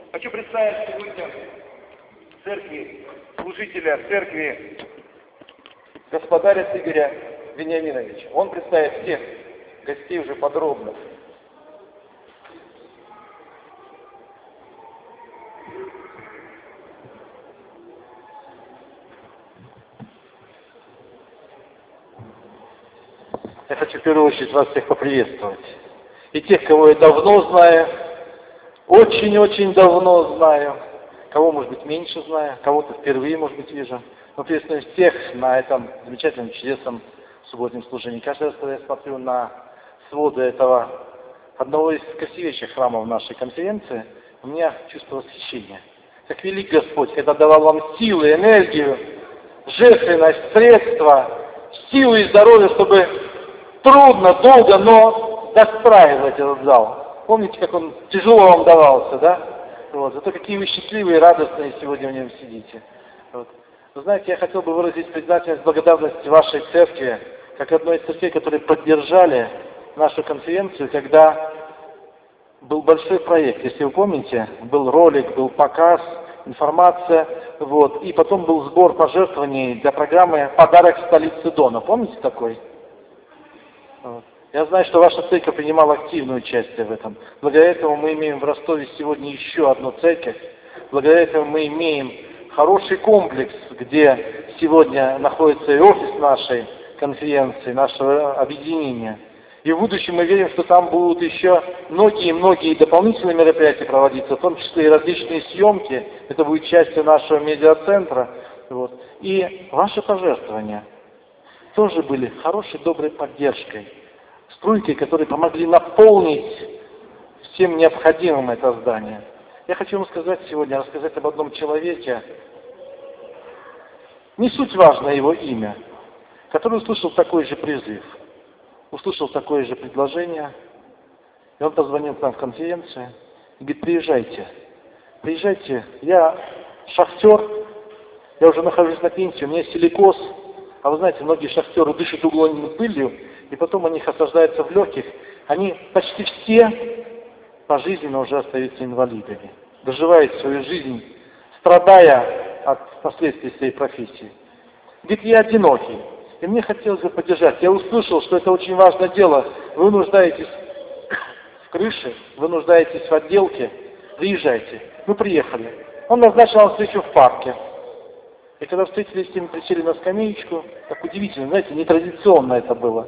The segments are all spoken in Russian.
Хочу представить сегодня церкви, служителя церкви господаря Игоря Вениаминовича. Он представит всех гостей уже подробно. Я хочу в первую очередь вас всех поприветствовать. И тех, кого я давно знаю, очень-очень давно знаю, кого, может быть, меньше знаю, кого-то впервые, может быть, вижу. Но приветствую всех на этом замечательном, чудесном субботнем служении. Каждый раз, когда я смотрю на своды этого одного из красивейших храмов нашей конференции, у меня чувство восхищения. Как велик Господь, когда давал вам силы, энергию, жертвенность, средства, силу и здоровье, чтобы трудно, долго, но достраивать этот зал. Помните, как он тяжело вам давался, да? Вот. Зато какие вы счастливые и радостные сегодня в нем сидите. Вот. Вы знаете, я хотел бы выразить признательность, благодарность вашей церкви, как одной из церквей, которые поддержали нашу конференцию, когда был большой проект. Если вы помните, был ролик, был показ, информация, вот, и потом был сбор пожертвований для программы «Подарок столицы Дона». Помните такой? Вот. Я знаю, что ваша церковь принимала активное участие в этом. Благодаря этому мы имеем в Ростове сегодня еще одну церковь. Благодаря этому мы имеем хороший комплекс, где сегодня находится и офис нашей конференции, нашего объединения. И в будущем мы верим, что там будут еще многие дополнительные мероприятия проводиться, в том числе и различные съемки. Это будет частью нашего медиацентра. Вот. И ваши пожертвования тоже были хорошей, доброй поддержкой, струйкой, которые помогли наполнить всем необходимым это здание. Я хочу вам сказать сегодня, рассказать об одном человеке, не суть важно его имя, который услышал такой же призыв, услышал такое же предложение, и он позвонил к нам в конференцию и говорит: приезжайте, я шахтер, я уже нахожусь на пенсии, у меня силикоз, а вы знаете, многие шахтеры дышат угольной пылью, и потом у них осаждается в легких, они почти все пожизненно уже остаются инвалидами, доживают свою жизнь, страдая от последствий своей профессии. Говорит, я одинокий, и мне хотелось бы поддержать. Я услышал, что это очень важное дело. Вы нуждаетесь в крыше, вы нуждаетесь в отделке, приезжайте. Мы приехали. Он назначил нам встречу в парке. И когда встретились с ним, присели на скамеечку, так удивительно, знаете, нетрадиционно это было.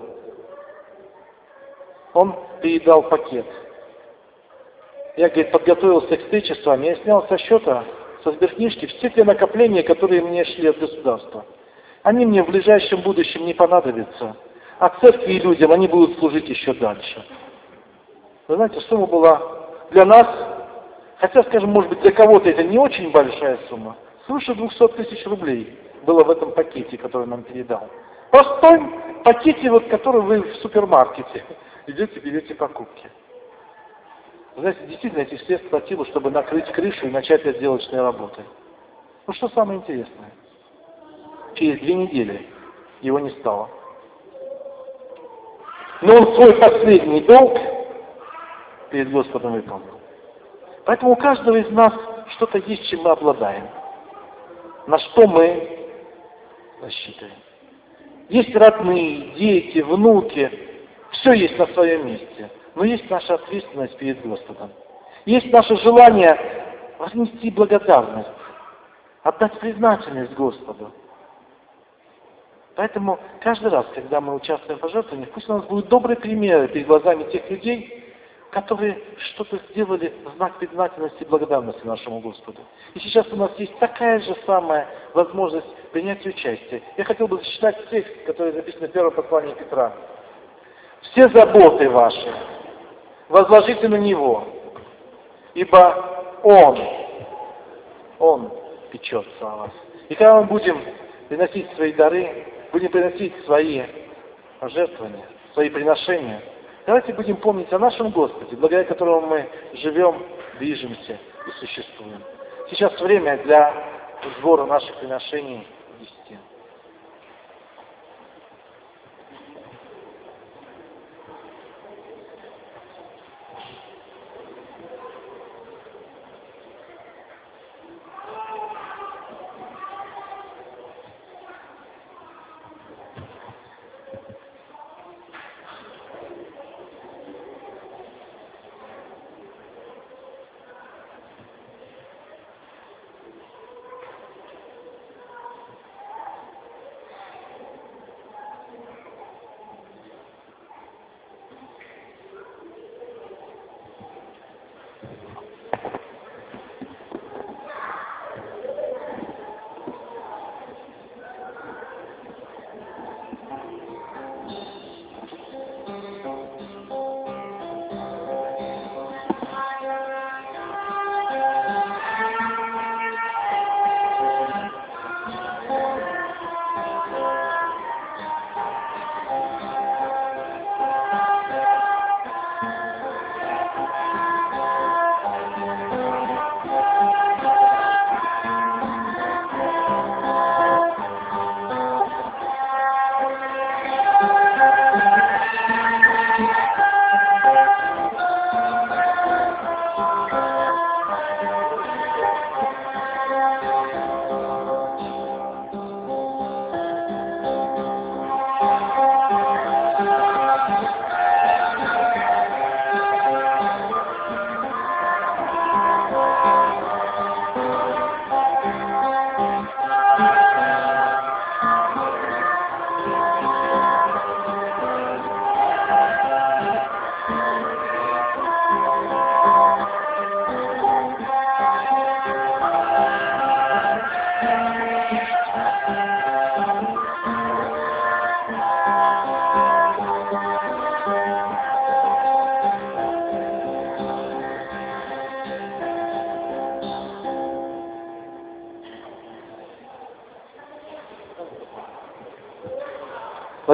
Он передал пакет. Я, говорит, подготовился к встрече с вами, я снял со счета, со сберкнижки, все те накопления, которые мне шли от государства. Они мне в ближайшем будущем не понадобятся. А церкви и людям они будут служить еще дальше. Вы знаете, сумма была для нас, хотя, скажем, может быть, для кого-то это не очень большая сумма, свыше 200 тысяч рублей было в этом пакете, который нам передал. Простом пакете, вот, который вы в супермаркете идете, берете покупки. Вы знаете, действительно, этих средств хватило, чтобы накрыть крышу и начать отделочные работы. Ну что самое интересное? Через 2 недели его не стало. Но он свой последний долг перед Господом выполнил. Поэтому у каждого из нас что-то есть, чем мы обладаем. На что мы рассчитываем. Есть родные, дети, внуки. Все есть на своем месте. Но есть наша ответственность перед Господом. Есть наше желание вознести благодарность, отдать признательность Господу. Поэтому каждый раз, когда мы участвуем в пожертвованиях, пусть у нас будут добрые примеры перед глазами тех людей, которые что-то сделали в знак признательности и благодарности нашему Господу. И сейчас у нас есть такая же самая возможность принять участие. Я хотел бы зачитать текст, который записан в первом послании Петра. «Все заботы ваши возложите на Него, ибо Он печется о вас». И когда мы будем приносить свои дары, будем приносить свои пожертвования, свои приношения, давайте будем помнить о нашем Господе, благодаря которому мы живем, движемся и существуем. Сейчас время для сбора наших приношений в 10.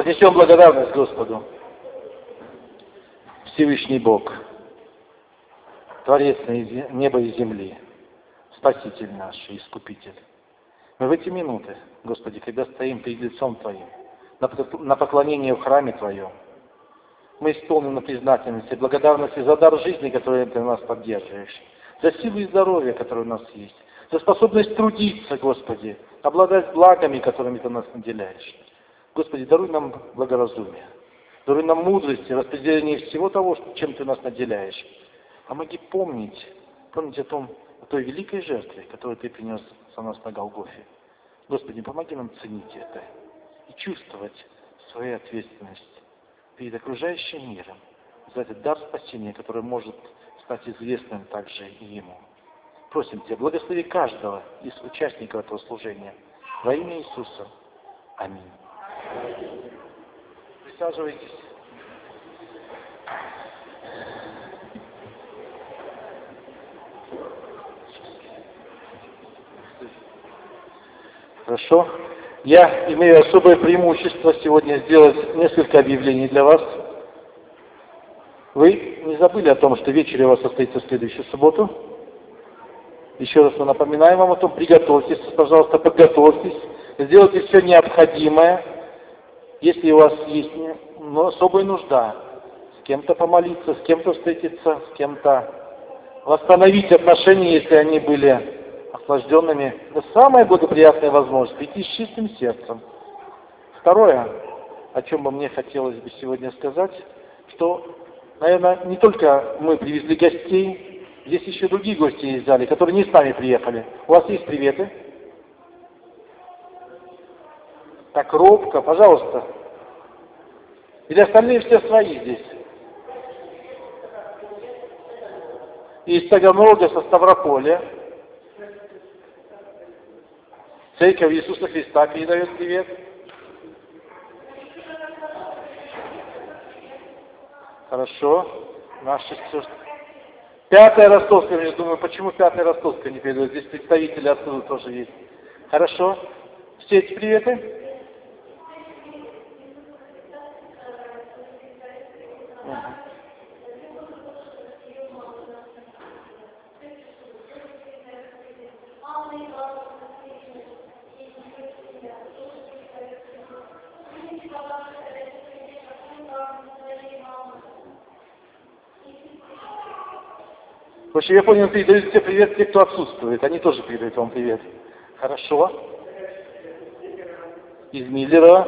Вознесем благодарность Господу. Всевышний Бог, Творец неба и земли, Спаситель наш и Искупитель. Мы в эти минуты, Господи, когда стоим перед лицом Твоим, на поклонении в храме Твоем, мы исполнены признательности и благодарности за дар жизни, который Ты нас поддерживаешь, за силу и здоровье, которое у нас есть, за способность трудиться, Господи, обладать благами, которыми Ты нас наделяешь. Господи, даруй нам благоразумие, даруй нам мудрость и распределение всего того, чем Ты нас наделяешь. Помоги помнить о той великой жертве, которую Ты принес за нас на Голгофе. Господи, помоги нам ценить это и чувствовать свою ответственность перед окружающим миром за этот дар спасения, который может стать известным также и Ему. Просим Тебя, благослови каждого из участников этого служения. Во имя Иисуса. Аминь. Присаживайтесь. Хорошо. Я имею особое преимущество сегодня сделать несколько объявлений для вас. Вы не забыли о том, что вечер у вас состоится в следующую субботу? Еще раз мы напоминаем вам о том, приготовьтесь, пожалуйста, подготовьтесь, сделайте все необходимое. Если у вас есть особая нужда, с кем-то помолиться, с кем-то встретиться, с кем-то восстановить отношения, если они были охлажденными, это самая благоприятная возможность прийти с чистым сердцем. Второе, о чем бы мне хотелось бы сегодня сказать, что, наверное, не только мы привезли гостей, здесь еще другие гости есть в зале, которые не с нами приехали. У вас есть приветы? Так робко, пожалуйста. Или остальные все свои здесь? Из Таганрога, со Ставрополя. Церковь Иисуса Христа передает привет. Хорошо. Наши сестры. Пятая Ростовская, я думаю, почему Пятая Ростовская не передает? Здесь представители оттуда тоже есть. Хорошо. Все эти приветы? В общем, я понял, передают тебе привет те, кто отсутствует. Они тоже передают вам привет. Хорошо. Из Миллера.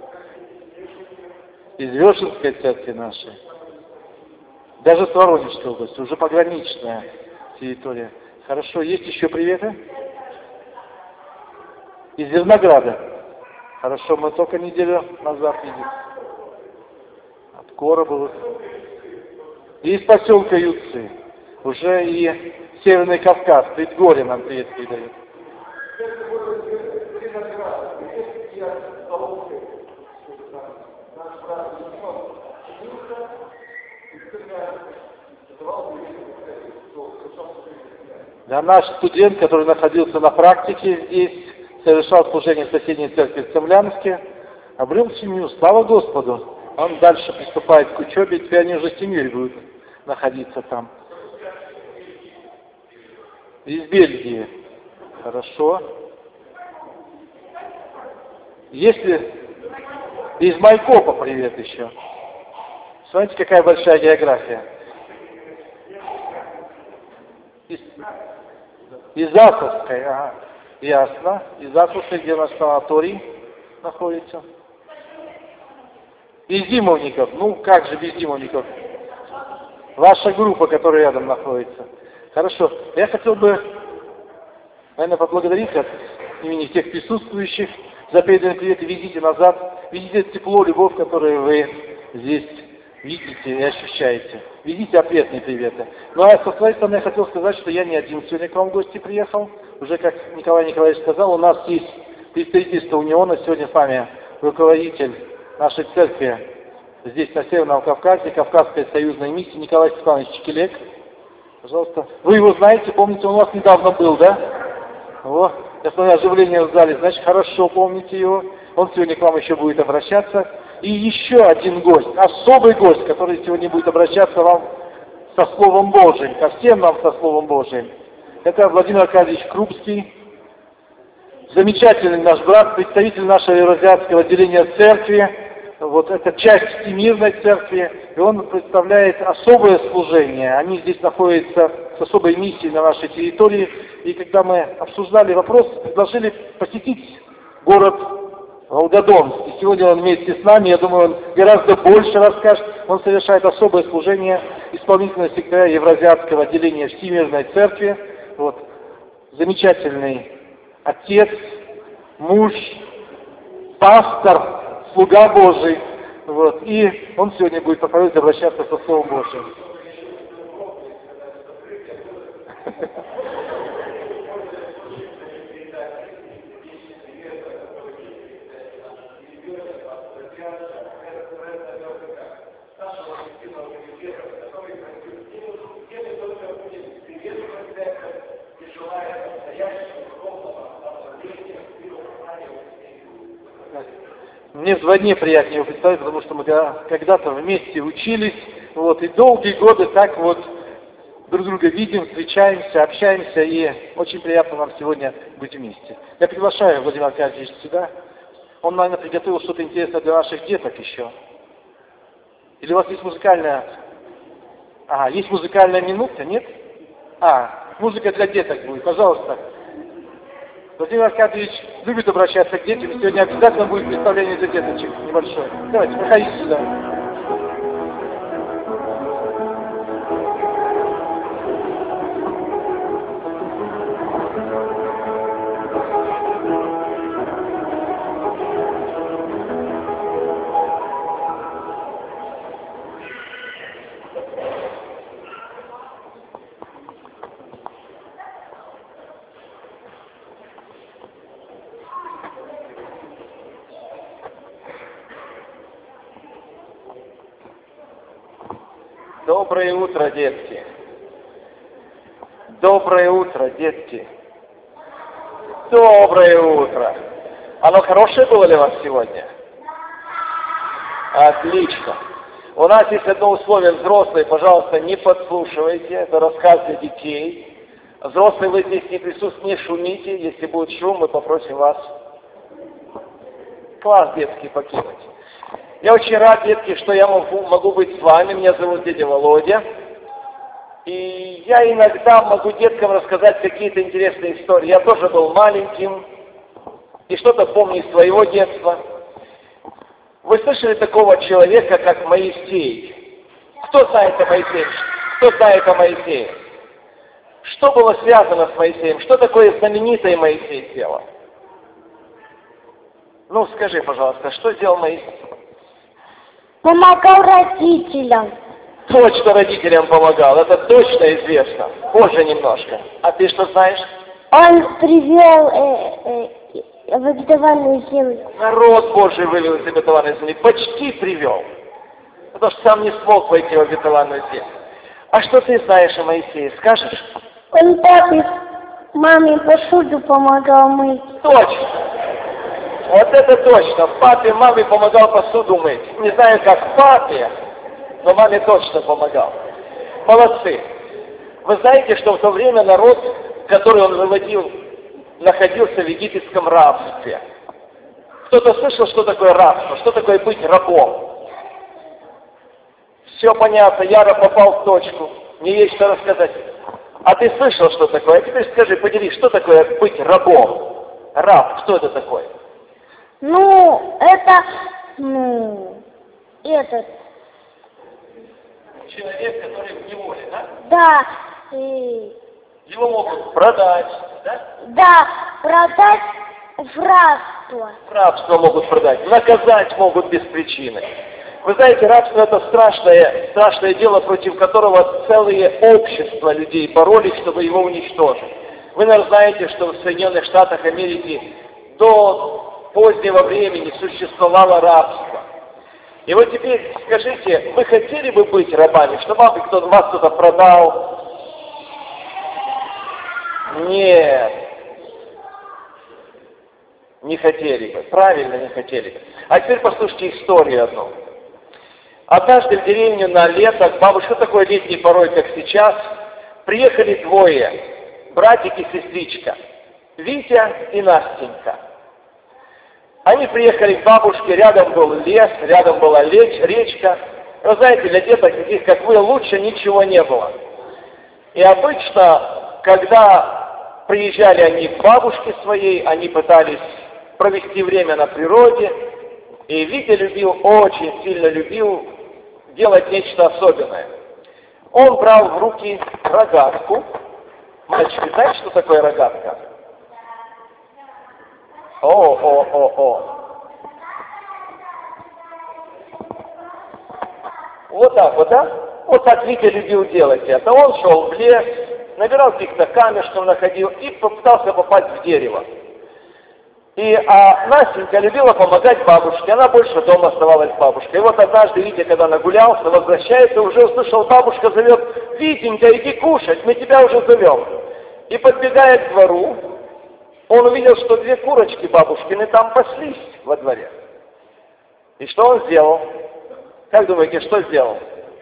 Из Вешенской церкви нашей. Даже с Воронежской области. Уже пограничная территория. Хорошо. Есть еще приветы? Из Зернограда. Хорошо. Мы только неделю назад видели. От Коробовых. И из поселка Юцы. Уже и Северный Кавказ, Предгорье нам привет передает. Да, наш студент, который находился на практике здесь, совершал служение в соседней церкви в Цемлянске, обрел семью, слава Господу. Он дальше приступает к учебе, теперь они уже с семьей будут находиться там. Из Бельгии. Хорошо. Если из Майкопа привет еще. Смотрите, какая большая география. Из Асовской, ага. Ясно. Из Асовской, где наш санаторий находится. Из Зимовников. Ну, как же без Зимовников? Ваша группа, которая рядом находится. Хорошо. Я хотел бы, наверное, поблагодарить от имени всех присутствующих за переданный привет и видите назад. Видите тепло, любовь, которую вы здесь видите и ощущаете. Видите ответные приветы. Ну а со своей стороны я хотел сказать, что я не один сегодня к вам в гости приехал. Уже, как Николай Николаевич сказал, у нас есть представительство Униона. Сегодня с вами руководитель нашей церкви здесь, на Северном Кавказе, Кавказская союзная миссия Николай Степанович Чекелек. Пожалуйста. Вы его знаете, помните, он у вас недавно был, да? Вот. Я смотрю, оживление в зале, значит, хорошо помните его. Он сегодня к вам еще будет обращаться. И еще один гость, особый гость, который сегодня будет обращаться вам со Словом Божиим, ко всем нам со Словом Божиим. Это Владимир Аркадьевич Крупский, замечательный наш брат, представитель нашего евразиатского отделения церкви. Вот это часть Всемирной церкви, и он представляет особое служение. Они здесь находятся с особой миссией на нашей территории. И когда мы обсуждали вопрос, предложили посетить город Волгодонск. И сегодня он вместе с нами, я думаю, он гораздо больше расскажет. Он совершает особое служение исполнительного секретаря Евразиатского отделения Всемирной церкви. Вот. Замечательный отец, муж, пастор, слуга Божий. Вот. И он сегодня будет проповедовать, обращаться со Словом Божьим. Мне вдвойне приятнее его представить, потому что мы когда-то вместе учились, вот, и долгие годы так вот друг друга видим, встречаемся, общаемся, и очень приятно нам сегодня быть вместе. Я приглашаю Владимира Аркадьевича сюда. Он, наверное, приготовил что-то интересное для наших деток еще. Или у вас есть музыкальная... есть музыкальная минутка, нет? Музыка для деток будет, пожалуйста. Владимир Аркадьевич любит обращаться к детям, и сегодня обязательно будет представление для деточек небольшое. Давайте, проходите сюда. Доброе утро, детки. Доброе утро, детки. Доброе утро. Оно хорошее было ли у вас сегодня? Отлично. У нас есть одно условие. Взрослые, пожалуйста, не подслушивайте. Это рассказ для детей. Взрослые, вы здесь не присутствуете, не шумите. Если будет шум, мы попросим вас класс детский покинуть. Я очень рад, детки, что я могу быть с вами. Меня зовут дядя Володя. И я иногда могу деткам рассказать какие-то интересные истории. Я тоже был маленьким и что-то помню из своего детства. Вы слышали такого человека, как Моисей? Кто знает о Моисее? Кто знает о Моисее? Что было связано с Моисеем? Что такое знаменитое Моисей сделал? Ну, скажи, пожалуйста, что сделал Моисей? Помогал родителям. Точно родителям помогал, это точно известно. Позже немножко. А ты что знаешь? Он привел в обетованную землю. Народ Божий вывел из обетованной земли. Почти привел. Потому что сам не смог войти в обетованную землю. А что ты знаешь о Моисее? Скажешь? Он папе, маме посуду помогал мыть. Точно. Вот это точно. Папе, маме помогал посуду мыть. Не знаю, как папе, но маме точно помогал. Молодцы. Вы знаете, что в то время народ, который он выводил, находился в египетском рабстве. Кто-то слышал, что такое рабство? Что такое быть рабом? Все понятно, Яра попал в точку. Мне есть что рассказать. А ты слышал, что такое? А теперь скажи, поделись, что такое быть рабом? Раб, что это такое? Этот. Человек, который в неволе, да? Да. Его могут продать, да? Да, продать в рабство. В рабство могут продать, наказать могут без причины. Вы знаете, рабство — это страшное дело, против которого целые общества людей боролись, чтобы его уничтожить. Вы, наверное, знаете, что в Соединенных Штатах Америки до позднего времени существовало рабство. И вот теперь скажите, вы хотели бы быть рабами, чтобы вас кто-то продал? Нет. Не хотели бы, правильно не хотели бы. А теперь послушайте историю одну. Однажды в деревню на лето, бабушка, такой летний порой, как сейчас, приехали двое, братик и сестричка, Витя и Настенька. Они приехали к бабушке, рядом был лес, рядом была речка. Вы знаете, для деток таких, как вы, лучше ничего не было. И обычно, когда приезжали они к бабушке своей, они пытались провести время на природе. И Витя любил, очень сильно любил делать нечто особенное. Он брал в руки рогатку. Мальчики, знаете, что такое рогатка? Вот так вот, да? Вот так Витя любил делать это. Он шел в лес, набирал каких-то камешков, находил и попытался попасть в дерево. А Настенька любила помогать бабушке, она больше дома оставалась с бабушкой. И вот однажды Витя, когда нагулялся, возвращается, уже услышал, бабушка зовет: «Витенька, иди кушать, мы тебя уже зовем». И подбегая к двору, он увидел, что две курочки бабушкины там паслись во дворе. И что он сделал? Как думаете, что сделал?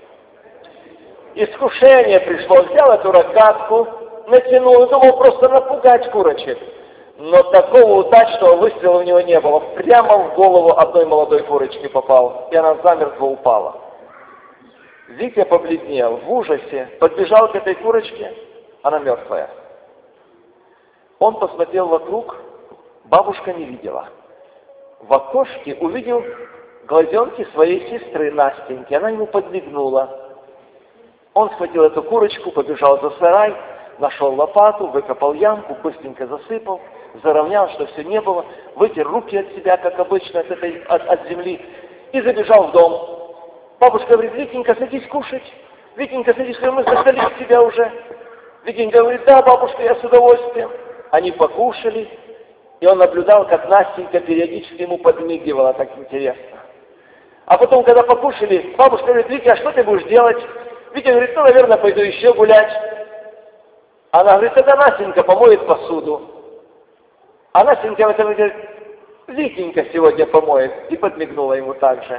Искушение пришло, взял эту рогатку, натянул и думал просто напугать курочек. Но такого удачного выстрела у него не было. Прямо в голову одной молодой курочки попал, и она замертво упала. Витя побледнел, в ужасе, подбежал к этой курочке, она мертвая. Он посмотрел вокруг, бабушка не видела. В окошке увидел глазенки своей сестры Настеньки, она ему подмигнула. Он схватил эту курочку, побежал за сарай, нашел лопату, выкопал ямку, быстренько засыпал, заровнял, что все не было, вытер руки от себя, как обычно, от земли, и забежал в дом. Бабушка говорит: «Витенька, садись кушать. Витенька, садись, мы застали тебя уже». Витенька говорит: «Да, бабушка, я с удовольствием». Они покушали, и он наблюдал, как Настенька периодически ему подмигивала, так интересно. А потом, когда покушали, бабушка говорит: «Витя, а что ты будешь делать?» Витя говорит: «Ну, наверное, пойду еще гулять». Она говорит: «Тогда Настенька помоет посуду». А Настенька в этом говорит: «Витенька сегодня помоет». И подмигнула ему так же.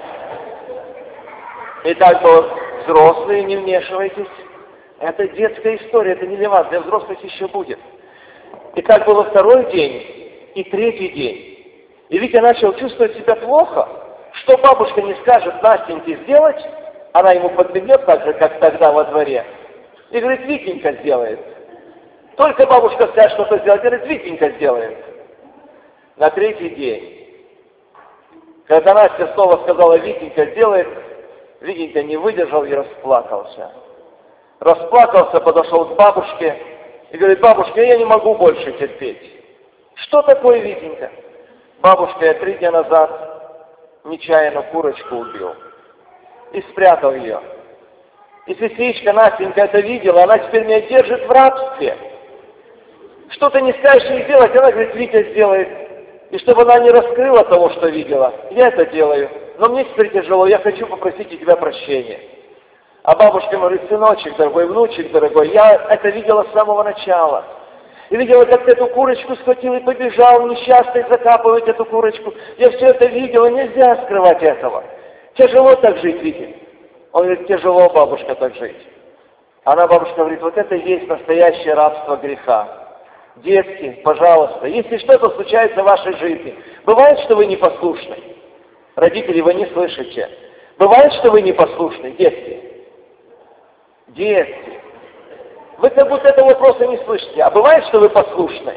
Итак, взрослые, не вмешивайтесь. Это детская история, это не для вас, для взрослых еще будет. И так было второй день и третий день. И Витя начал чувствовать себя плохо. Что бабушка не скажет Настеньке сделать, она ему подмигнет так же, как тогда во дворе. И говорит: «Витенька сделает». Только бабушка скажет что-то сделать, говорит: «Витенька сделает». На третий день, когда Настя снова сказала: «Витенька сделает», Витенька не выдержал и расплакался. Расплакался, подошел к бабушке и говорит: «Бабушка, я не могу больше терпеть». «Что такое, Витенька?» «Бабушка, я 3 дня назад нечаянно курочку убил и спрятал ее. И сестричка Настенька это видела, она теперь меня держит в рабстве. Что ты не скажешь ей сделать?» Она говорит: «Витя сделает». И чтобы она не раскрыла того, что видела, я это делаю. Но мне теперь тяжело, я хочу попросить у тебя прощения. А бабушка говорит: «Сыночек дорогой, внучек дорогой, я это видела с самого начала. И видела, как ты эту курочку схватил и побежал несчастный закапывать эту курочку. Я все это видела, нельзя скрывать этого. Тяжело так жить, Витя». Он говорит: «Тяжело, бабушка, так жить». Она, бабушка, говорит: «Вот это и есть настоящее рабство греха. Детки, пожалуйста, если что-то случается в вашей жизни, бывает, что вы непослушны? Родители, вы не слышите. Бывает, что вы непослушны, детки? Детки. Вы как будто этого вопроса не слышите. А бывает, что вы послушны?»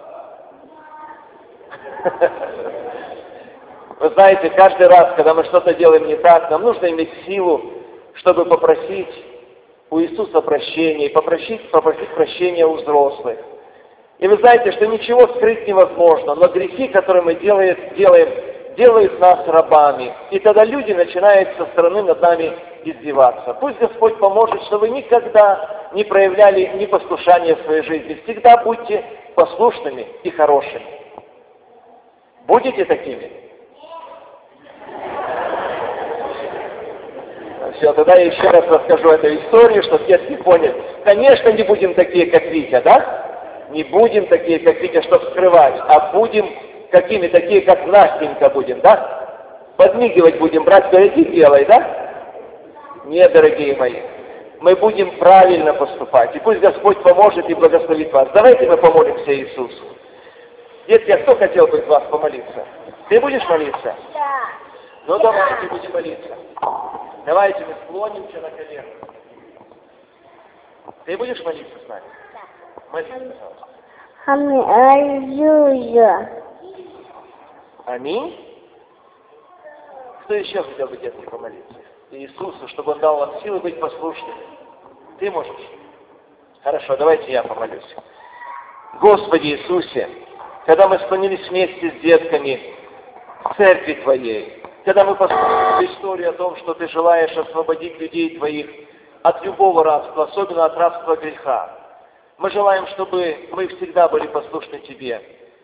Вы знаете, каждый раз, когда мы что-то делаем не так, нам нужно иметь силу, чтобы попросить у Иисуса прощения, и попросить прощения у взрослых. И вы знаете, что ничего скрыть невозможно, но грехи, которые мы делаем, делают нас рабами. И тогда люди начинают со стороны над нами издеваться. Пусть Господь поможет, чтобы вы никогда не проявляли непослушания в своей жизни. Всегда будьте послушными и хорошими. Будете такими? Все, тогда я еще раз расскажу эту историю, чтобы детки поняли. Конечно, не будем такие, как Витя, да? Не будем такие, как Витя, чтобы скрывать, а будем Какими? Такие, как Настенька будем, да? Подмигивать будем, братья, иди делай, да? Нет, дорогие мои. Мы будем правильно поступать. И пусть Господь поможет и благословит вас. Давайте мы помолимся Иисусу. Детки, а кто хотел бы из вас помолиться? Ты будешь молиться? Да. Ну давайте будем молиться. Давайте мы склонимся на колено. Ты будешь молиться с нами? Да. Молись, пожалуйста. Аллилуйя. Аминь. Кто еще хотел бы, детки, помолиться? Иисусу, чтобы Он дал вам силы быть послушными. Ты можешь? Хорошо, давайте я помолюсь. Господи Иисусе, когда мы склонились вместе с детками в церкви Твоей, когда мы послушали историю о том, что Ты желаешь освободить людей Твоих от любого рабства, особенно от рабства греха, мы желаем, чтобы мы всегда были послушны Тебе,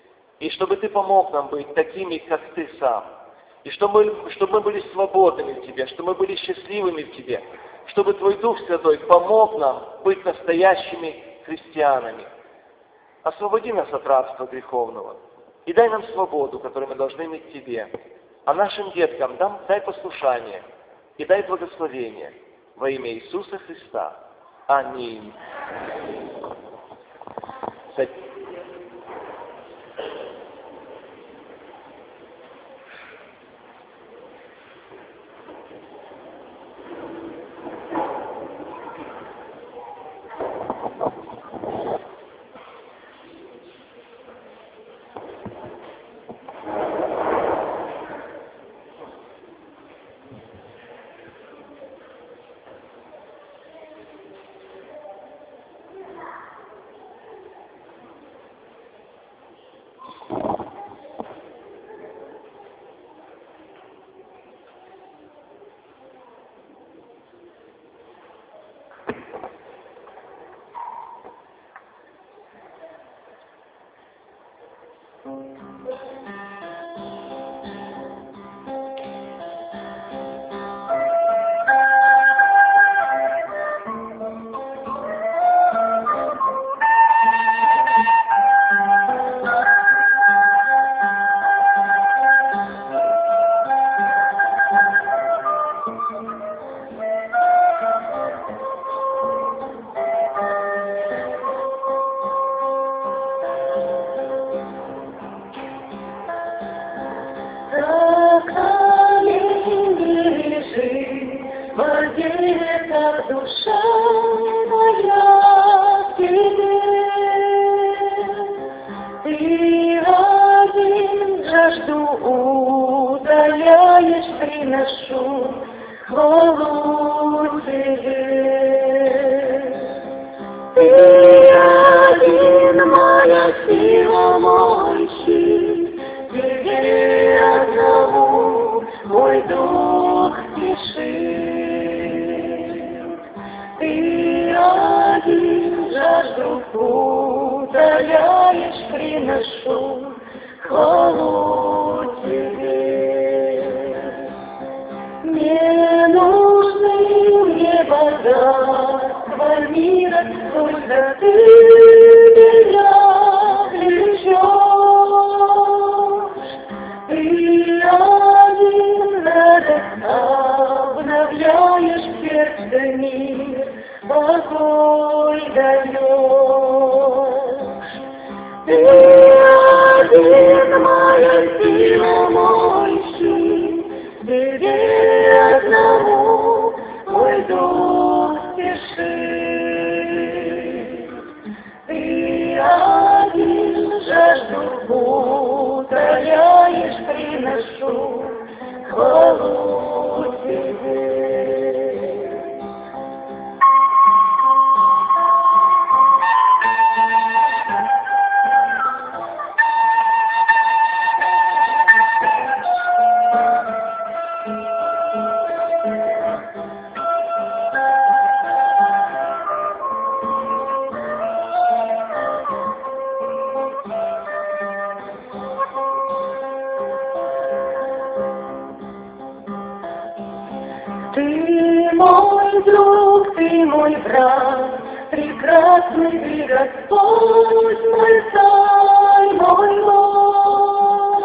и чтобы Ты помог нам быть такими, как Ты сам, и чтобы мы были свободными в Тебе, чтобы мы были счастливыми в Тебе, чтобы Твой Дух Святой помог нам быть настоящими христианами. Освободи нас от рабства греховного и дай нам свободу, которую мы должны иметь в Тебе. А нашим деткам дай послушание и дай благословение во имя Иисуса Христа. Аминь. Прекрасный ты, Господь, мой царь, мой Бог.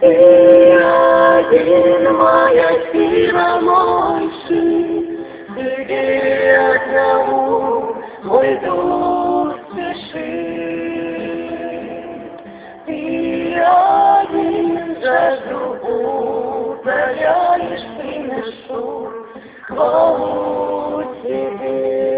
Ты один, моя сила, мой сын, где я зову, мой дух спешит. Ты один, жажду утоляешь, приношу хвалу тебе.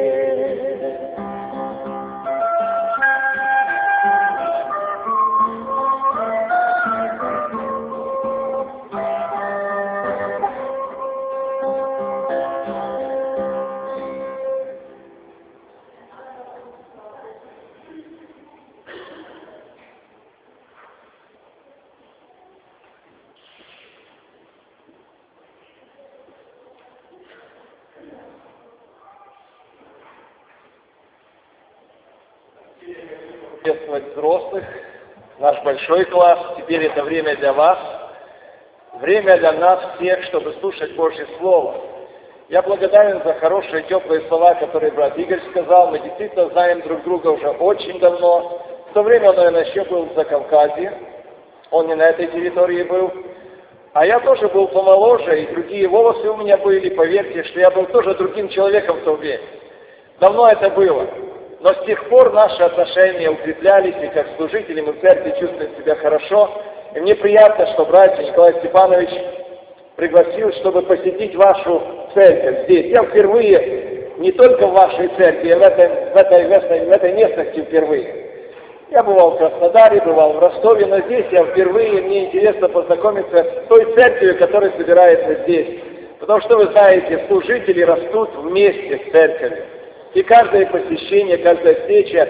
Приветствовать взрослых, наш большой класс. Теперь это время для вас, время для нас всех, чтобы слушать Божье Слово. Я благодарен за хорошие, теплые слова, которые брат Игорь сказал. Мы действительно знаем друг друга уже очень давно. В то время он, наверное, еще был в Закавказье. Он не на этой территории был. А я тоже был помоложе, и другие волосы у меня были. Поверьте, что я был тоже другим человеком в то время. Давно это было. Но с тех пор наши отношения укреплялись, и как служители мы в церкви чувствуем себя хорошо. И мне приятно, что братья Николай Степанович пригласил, чтобы посетить вашу церковь здесь. Я впервые, не только в вашей церкви, а в этой местности впервые. Я бывал в Краснодаре, бывал в Ростове, но здесь я впервые, мне интересно познакомиться с той церковью, которая собирается здесь. Потому что, вы знаете, служители растут вместе с церковью. И каждое посещение, каждая встреча,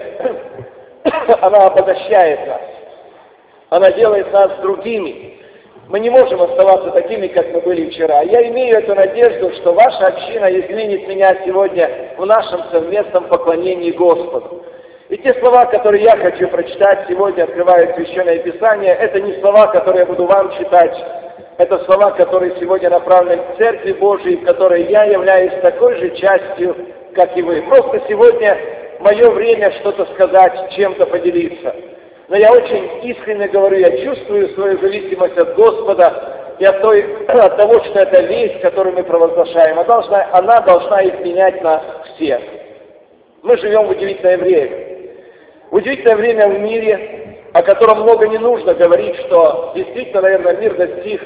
она обогащает нас. Она делает нас другими. Мы не можем оставаться такими, как мы были вчера. Я имею эту надежду, что ваша община изменит меня сегодня в нашем совместном поклонении Господу. И те слова, которые я хочу прочитать сегодня, открывая Священное Писание, это не слова, которые я буду вам читать. Это слова, которые сегодня направлены к Церкви Божией, в которой я являюсь такой же частью, как и вы. Просто сегодня мое время что-то сказать, чем-то поделиться. Но я очень искренне говорю, я чувствую свою зависимость от Господа и от того, что это весть, которую мы провозглашаем. Она должна изменять нас всех. Мы живем в удивительное время. Удивительное время в мире, о котором много не нужно говорить, что действительно, наверное, мир достиг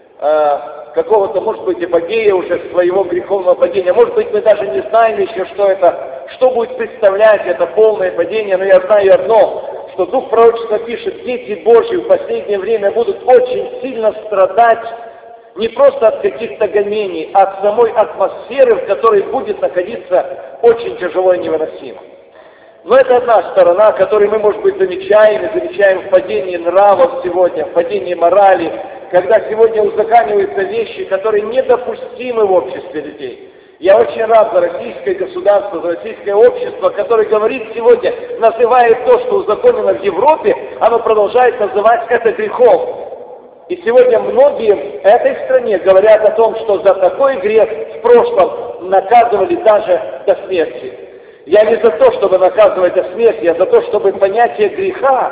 какого-то, может быть, эпогея уже своего греховного падения. Может быть, мы даже не знаем еще, что будет представлять это полное падение, но я знаю одно, что Дух Пророчества пишет, дети Божьи в последнее время будут очень сильно страдать не просто от каких-то гонений, а от самой атмосферы, в которой будет находиться очень тяжело и невыносимо. Но это одна сторона, которую мы, может быть, замечаем в падении нравов сегодня, в падении морали, когда сегодня узакониваются вещи, которые недопустимы в обществе людей. Я очень рад за российское государство, за российское общество, которое говорит сегодня, называет то, что узаконено в Европе, оно продолжает называть это грехом. И сегодня многие в этой стране говорят о том, что за такой грех в прошлом наказывали даже до смерти. Я не за то, чтобы наказывать до смерти, я за то, чтобы понятие греха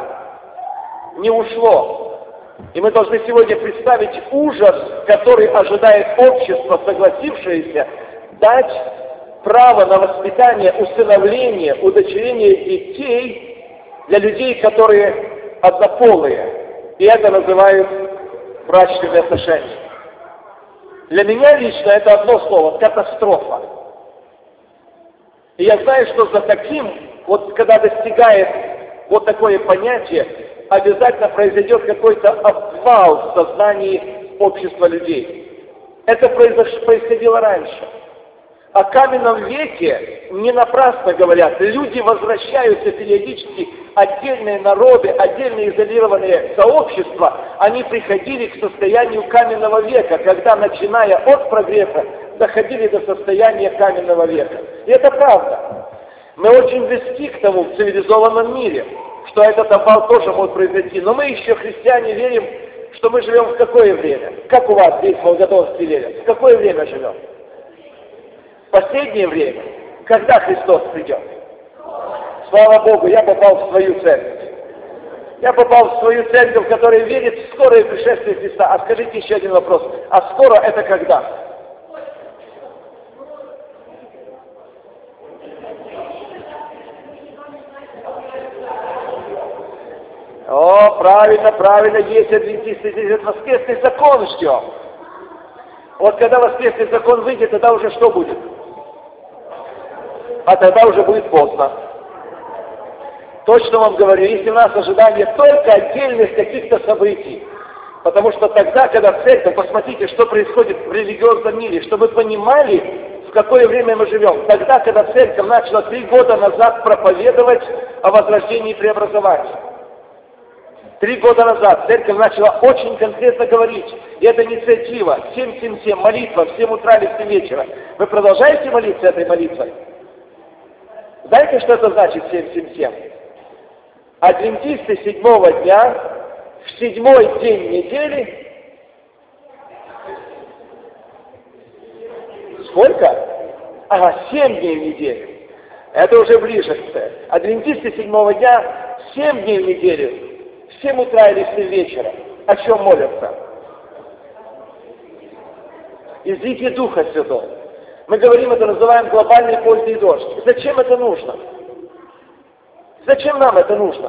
не ушло. И мы должны сегодня представить ужас, который ожидает общество, согласившееся дать право на воспитание, усыновление, удочерение детей для людей, которые однополые. И это называют брачными отношениями. Для меня лично это одно слово – катастрофа. И я знаю, что за таким, вот когда достигает вот такое понятие, обязательно произойдет какой-то обвал в сознании общества людей. Это происходило раньше. О каменном веке не напрасно говорят, люди возвращаются периодически, отдельные народы, отдельные изолированные сообщества, они приходили к состоянию каменного века, когда, начиная от прогресса, доходили до состояния каменного века. И это правда. Мы очень близки к тому в цивилизованном мире, что этот обвал тоже может произойти. Но мы еще, христиане, верим, что мы живем в какое время? Как у вас здесь в Волгодонске верят? В какое время живем? Последнее время, когда Христос придет. Слава Богу, я попал в свою церковь. Я попал в свою церковь, которая верит в скорое пришествие Христа. А скажите еще один вопрос. А скоро это когда? О, правильно, правильно, есть адвентисты, здесь воскресный закон еще. Вот когда воскресный закон выйдет, тогда уже что будет? А тогда уже будет поздно. Точно вам говорю, если у нас ожидание только отдельных каких-то событий, потому что тогда, когда церковь, посмотрите, что происходит в религиозном мире, чтобы вы понимали, в какое время мы живем. Тогда, когда церковь начала 3 года назад проповедовать о возрождении и преобразовании. 3 года назад церковь начала очень конкретно говорить, и это инициатива 777, молитва, в 7 утра или в 7 вечера. Вы продолжаете молиться этой молитвой? Знаете, что это значит 777? Адвентисты 7-го дня, в 7-й день недели, сколько? Ага, 7 дней в неделю. Это уже ближе к цели. Адвентисты 7-го дня, 7 дней в неделю, в 7 утра или в 7 вечера. О чем молятся? Излитие Духа Святого. Мы говорим, это называем глобальный поздний дождь. Зачем это нужно? Зачем нам это нужно?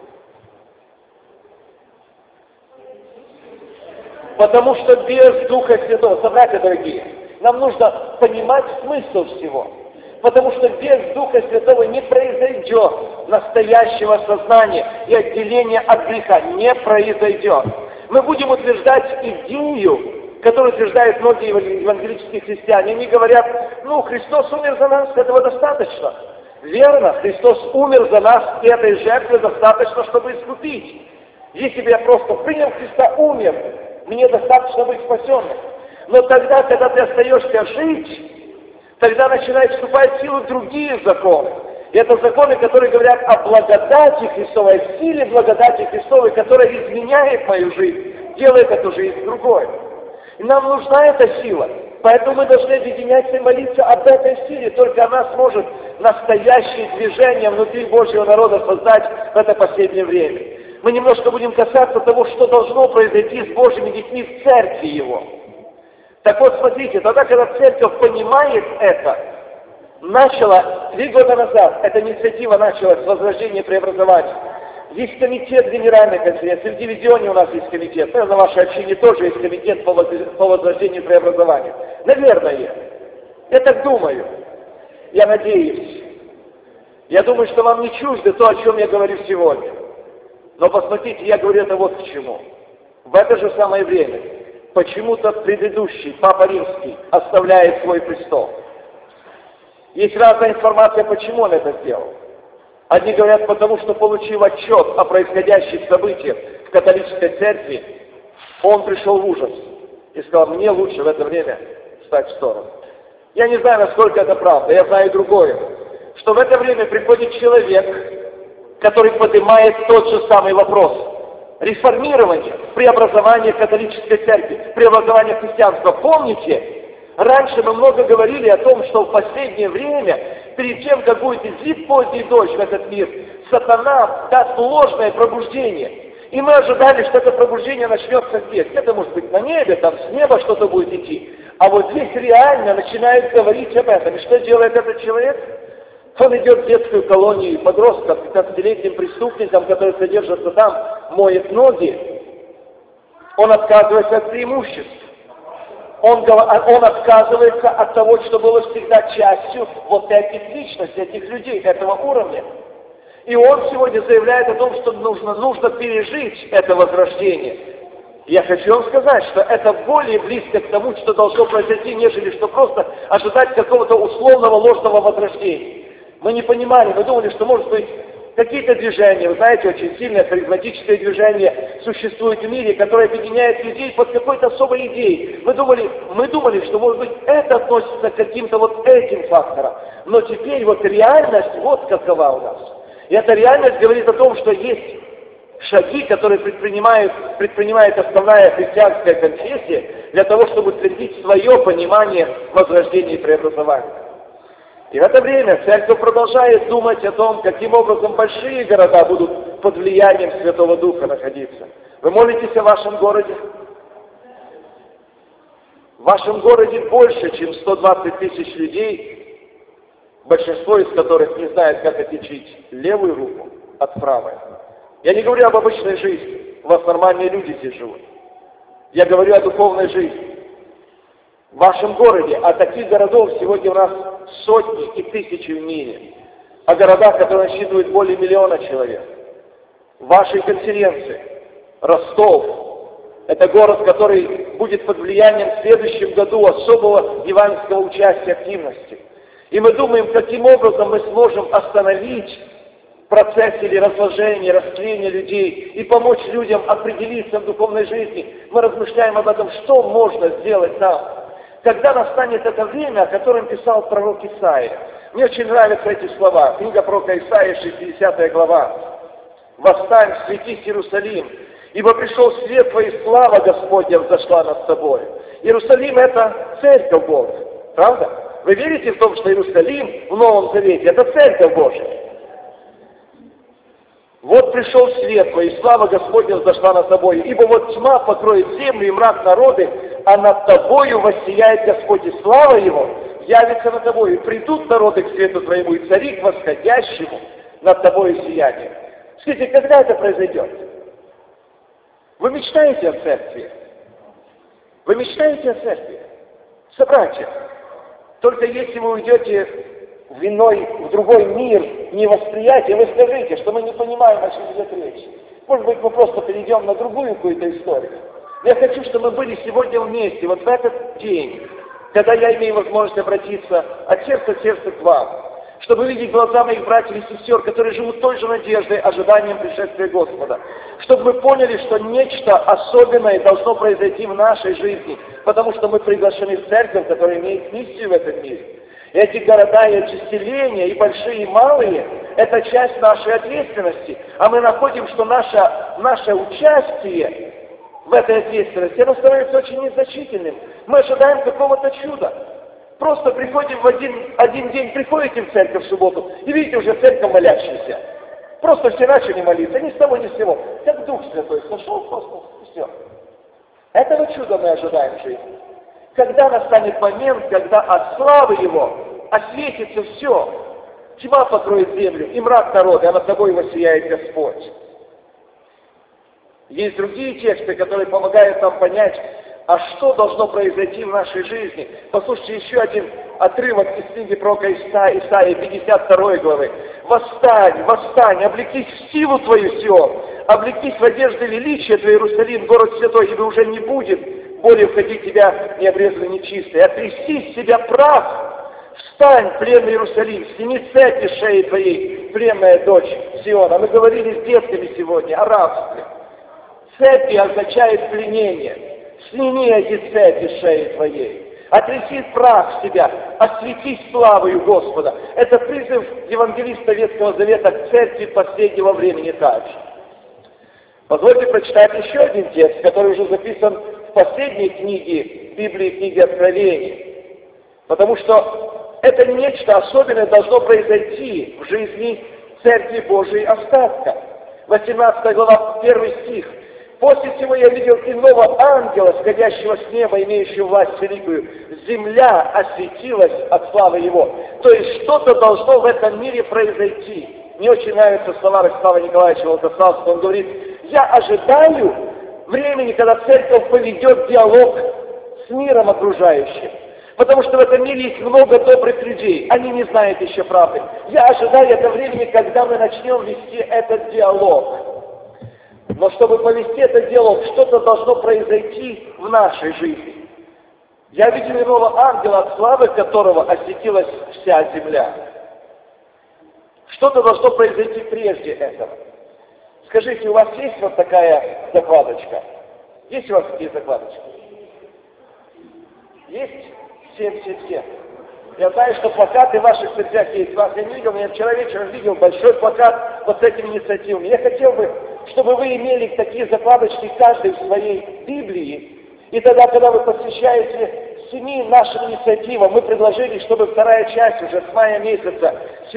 Потому что без Духа Святого, братья дорогие, нам нужно понимать смысл всего. Потому что без Духа Святого не произойдет настоящего сознания и отделения от греха. Не произойдет. Мы будем утверждать идею, которую утверждают многие евангелические христиане. Они говорят, Христос умер за нас, этого достаточно. Верно, Христос умер за нас, и этой жертвы достаточно, чтобы искупить. Если бы я просто принял Христа, умер, мне достаточно быть спасенным. Но тогда, когда ты остаешься жить, тогда начинают вступать в силу другие законы. И это законы, которые говорят о благодати Христовой, о силе благодати Христовой, которая изменяет мою жизнь, делает эту жизнь другой. И нам нужна эта сила. Поэтому мы должны объединяться и молиться об этой силе. Только она сможет настоящее движение внутри Божьего народа создать в это последнее время. Мы немножко будем касаться того, что должно произойти с Божьими детьми в церкви Его. Так вот, смотрите, тогда, когда церковь понимает это, начала 3 года назад, эта инициатива началась с возрождения и преобразования. Есть комитет Генеральной конференции, в дивизионе у нас есть комитет, наверное, в вашей общине тоже есть комитет по возрождению и преобразованию. Наверное, я так думаю, я надеюсь. Я думаю, что вам не чуждо то, о чем я говорю сегодня. Но посмотрите, я говорю это вот к чему. В это же самое время почему-то предыдущий Папа Римский оставляет свой престол. Есть разная информация, почему он это сделал. Одни говорят, потому что, получив отчет о происходящих событиях в католической церкви, он пришел в ужас и сказал, мне лучше в это время встать в сторону. Я не знаю, насколько это правда, я знаю другое, что в это время приходит человек, который поднимает тот же самый вопрос. Реформирование, преобразование католической церкви, преобразование христианства. Помните, раньше мы много говорили о том, что в последнее время, перед тем, как будет излит поздний дождь в этот мир, сатана даст ложное пробуждение. И мы ожидали, что это пробуждение начнется здесь. Это может быть на небе, там с неба что-то будет идти. А вот здесь реально начинают говорить об этом. И что делает этот человек? Он идет в детскую колонию подростков, 15-летним преступникам, которые содержатся там, моет ноги. Он отказывается от преимуществ. Он отказывается от того, что было всегда частью вот этих личностей, этих людей, этого уровня. И он сегодня заявляет о том, что нужно пережить это возрождение. Я хочу вам сказать, что это более близко к тому, что должно произойти, нежели что просто ожидать какого-то условного ложного возрождения. Мы не понимали, мы думали, что может быть какие-то движения, вы знаете, очень сильное харизматическое движение существует в мире, которое объединяет людей под какой-то особой идеей. Мы думали, что может быть это относится к каким-то вот этим факторам. Но теперь вот реальность вот какова у нас. И эта реальность говорит о том, что есть шаги, которые предпринимает основная христианская конфессия для того, чтобы утвердить свое понимание возрождения и преобразования. И в это время церковь продолжает думать о том, каким образом большие города будут под влиянием Святого Духа находиться. Вы молитесь о вашем городе? В вашем городе больше, чем 120 тысяч людей, большинство из которых не знает, как отличить левую руку от правой. Я не говорю об обычной жизни. У вас нормальные люди здесь живут. Я говорю о духовной жизни. В вашем городе, а таких городов сегодня у нас сотни и тысячи в мире. О городах, которые насчитывают более миллиона человек. В вашей конференции Ростов – это город, который будет под влиянием в следующем году особого евангельского участия, активности. И мы думаем, каким образом мы сможем остановить процесс или разложения, растления людей и помочь людям определиться в духовной жизни. Мы размышляем об этом, что можно сделать нам. Когда настанет это время, о котором писал пророк Исаия. Мне очень нравятся эти слова. Книга пророка Исаии, 60 глава. «Восстань, светись, Иерусалим, ибо пришел свет твой, и слава Господня взошла над тобой». Иерусалим – это церковь Божия. Правда? Вы верите в том, что Иерусалим в Новом Завете – это церковь Божия? Вот пришел свет твой, и слава Господня взошла над тобой, ибо вот тьма покроет землю и мрак народы, а над тобою воссияет Господь, и слава Его явится над тобою, и придут народы к свету твоему, и цари к восходящему над тобою сияние. Скажите, когда это произойдет? Вы мечтаете о церкви? Вы мечтаете о церкви? Собратья, только если вы уйдете в другой мир, невосприятие, вы скажите, что мы не понимаем, о чем идет речь. Может быть, мы просто перейдем на другую какую-то историю. Я хочу, чтобы мы были сегодня вместе, вот в этот день, когда я имею возможность обратиться от сердца к сердцу к вам, чтобы видеть глаза моих братьев и сестер, которые живут той же надеждой, ожиданием пришествия Господа. Чтобы мы поняли, что нечто особенное должно произойти в нашей жизни, потому что мы приглашены в церковь, которая имеет миссию в этом мире. Эти города и эти селения, и большие, и малые, это часть нашей ответственности. А мы находим, что наше участие в этой ответственности, оно становится очень незначительным. Мы ожидаем какого-то чуда. Просто приходим в один день, приходите в церковь в субботу, и видите уже церковь молящаяся. Просто все начали молиться, ни с того, ни с сего. Как Дух Святой сошел просто, и все. Этого чуда мы ожидаем в жизни. Когда настанет момент, когда от славы Его осветится все, тьма покроет землю, и мрак народа, а над тобой воссияет Господь. Есть другие тексты, которые помогают нам понять, а что должно произойти в нашей жизни. Послушайте еще один отрывок из книги пророка Исаии, 52 главы. «Восстань, восстань, облекись в силу твою, Сион, облекись в одежды величия твоей, Иерусалим, город святой, ибо уже не будет более входить тебя необрезанный, нечистый. Отряси с себя прах, встань, пленный Иерусалим, сними цепи с шеи твоей, пленная дочь Сиона». Мы говорили с детками сегодня о рабстве. Цепи означает пленение. Сними эти цепи с шеи твоей. Отряси прах в себя, осветись славою Господа. Это призыв евангелиста Ветхого Завета к церкви последнего времени также. Позвольте прочитать еще один текст, который уже записан в последней книге Библии, книге Откровений. Потому что это нечто особенное должно произойти в жизни Церкви Божией остатка. 18 глава, 1 стих. «После всего я видел иного ангела, сходящего с неба, имеющего власть великую. Земля осветилась от славы его». То есть что-то должно в этом мире произойти. Мне очень нравятся слова Ростислава Николаевича Волкославского. Он говорит: «Я ожидаю времени, когда церковь поведет диалог с миром окружающим. Потому что в этом мире есть много добрых людей. Они не знают еще правды. Я ожидаю этого времени, когда мы начнем вести этот диалог». Но чтобы повести этот диалог, что-то должно произойти в нашей жизни. Я видел иного ангела, от славы которого осветилась вся земля. Что-то должно произойти прежде этого. Скажите, у вас есть вот такая закладочка? Есть у вас такие закладочки? Есть? Все. Я знаю, что плакаты в ваших церквях есть. Вас я не видел, но я вчера вечером видел большой плакат вот с этими инициативами. Я хотел бы, чтобы вы имели такие закладочки каждый в своей Библии. И тогда, когда вы посвящаете 7 нашим инициативам мы предложили, чтобы вторая часть уже с мая месяца,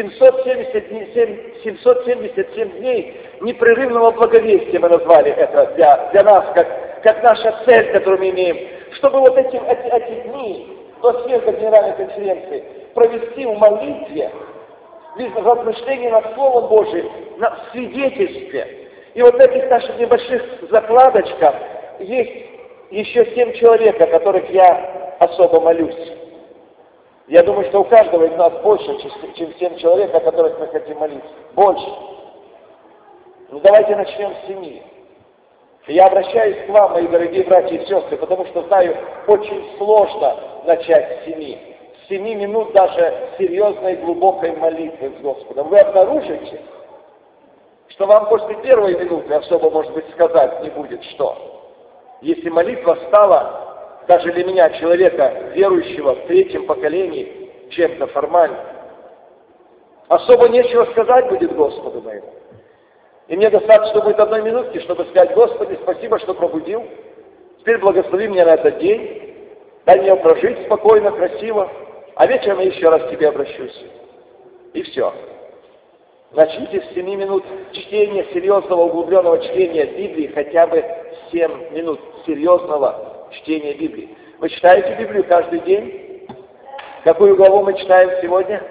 777 дней непрерывного благовестия, мы назвали это для нас, как наша цель, которую мы имеем, чтобы вот эти дни до съезда Генеральной конференции провести в молитве, в размышлении над Словом Божьим, на свидетельстве. И вот в этих наших небольших закладочках есть еще 7 человек, о которых я особо молюсь. Я думаю, что у каждого из нас больше, чем 7 человек, о которых мы хотим молиться. Больше. Ну давайте начнем с 7. Я обращаюсь к вам, мои дорогие братья и сестры, потому что знаю, очень сложно начать с 7. С 7 минут даже серьезной глубокой молитвы с Господом. Вы обнаружите, что вам после первой минуты особо, может быть, сказать не будет что. Если молитва стала даже для меня, человека, верующего в 3-м поколении, чем-то формально, особо нечего сказать будет Господу моему. И мне достаточно будет 1 минутки, чтобы сказать: Господи, спасибо, что пробудил. Теперь благослови меня на этот день. Дай мне прожить спокойно, красиво. А вечером я еще раз к Тебе обращусь. И все. Начните с 7 минут чтения, серьезного, углубленного чтения Библии, хотя бы 7 минут серьезного чтения Библии. Вы читаете Библию каждый день? Какую главу мы читаем сегодня?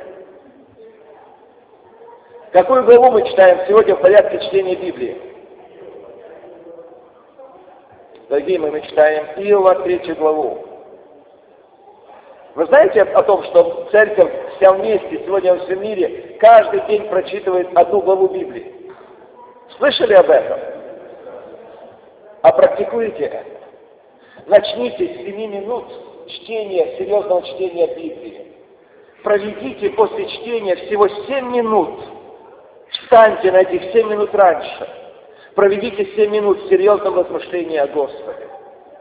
Какую главу мы читаем сегодня в порядке чтения Библии? Дорогие мои, мы читаем Иова 3 главу. Вы знаете о том, что церковь вся вместе сегодня во всем мире каждый день прочитывает 1 главу Библии? Слышали об этом? А практикуете это? Начните с 7 минут чтения, серьезного чтения Библии. Проведите после чтения всего 7 минут. Встаньте на этих 7 минут раньше. Проведите 7 минут в серьезном размышлении о Господе.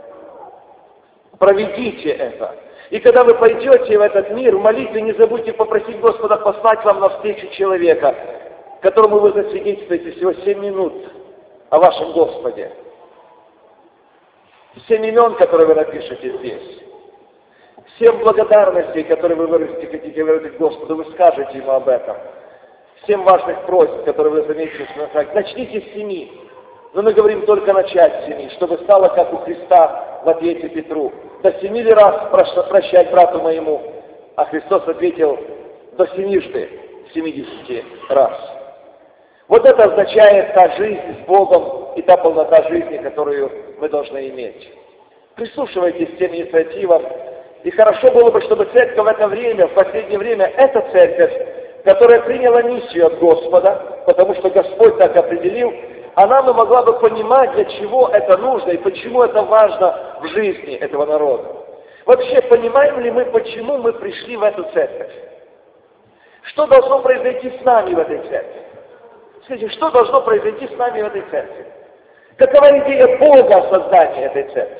Проведите это. И когда вы пойдете в этот мир, в молитве не забудьте попросить Господа послать вам навстречу человека, которому вы засвидетельствуете всего 7 минут о вашем Господе. 7 имен, которые вы напишете здесь. 7 благодарностей, которые вы выразите, хотите выразить Господу, вы скажете Ему об этом. 7 важных просьб, которые вы заметите в своем шаге. Начните с 7. Но мы говорим только начать с 7, чтобы стало, как у Христа в ответе Петру. До 7 ли раз прощать брату моему? А Христос ответил: до 70 раз. Вот это означает та жизнь с Богом и та полнота жизни, которую мы должны иметь. Прислушивайтесь к тем инициативам. И хорошо было бы, чтобы церковь в это время, в последнее время, эта церковь, которая приняла миссию от Господа, потому что Господь так определил, она бы могла бы понимать, для чего это нужно и почему это важно в жизни этого народа. Вообще, понимаем ли мы, почему мы пришли в эту церковь? Что должно произойти с нами в этой церкви? Скажите, что должно произойти с нами в этой церкви? Какова идея Бога о создании этой церкви?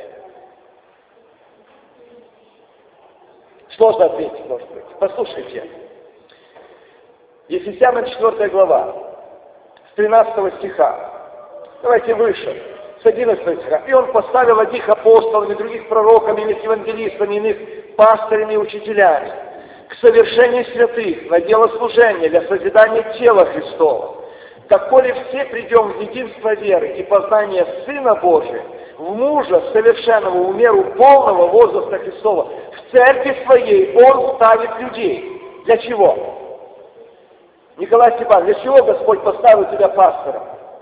Сложно ответить, может быть. Послушайте. Ефесянам 4 глава, с 13 стиха. Давайте выше, с 11 стиха. И он поставил одних апостолами, других пророками, иных евангелистами, иных пастырями и учителями к совершению святых, на дело служения, для созидания тела Христова. Доколе все придем в единство веры и познания Сына Божия, в мужа совершенного, в меру полного возраста Христова, в церкви своей Он ставит людей. Для чего? Николай Степанович, для чего Господь поставил тебя пастором?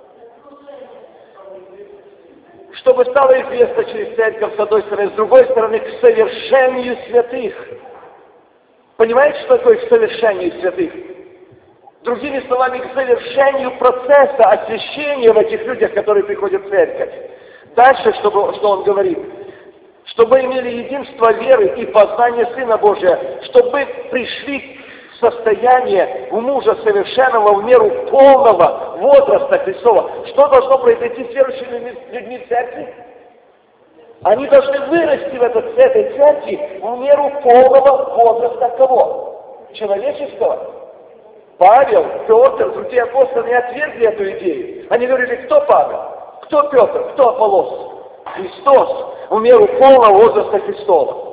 Чтобы стало известно через церковь с одной стороны, с другой стороны, к совершению святых. Понимаете, что такое к совершению святых? Другими словами, к совершению процесса освящения в этих людях, которые приходят в церковь. Дальше, что он говорит? Чтобы имели единство веры и познание Сына Божия, чтобы пришли в состояние в мужа совершенного, в меру полного возраста Христова. Что должно произойти с верующими людьми в церкви? Они должны вырасти в этой церкви в меру полного возраста кого? Человеческого. Павел, Петр, другие апостолы не отвергли эту идею. Они говорили: кто Павел? Кто Петр? Кто Аполлос? Христос в меру полного возраста Христова.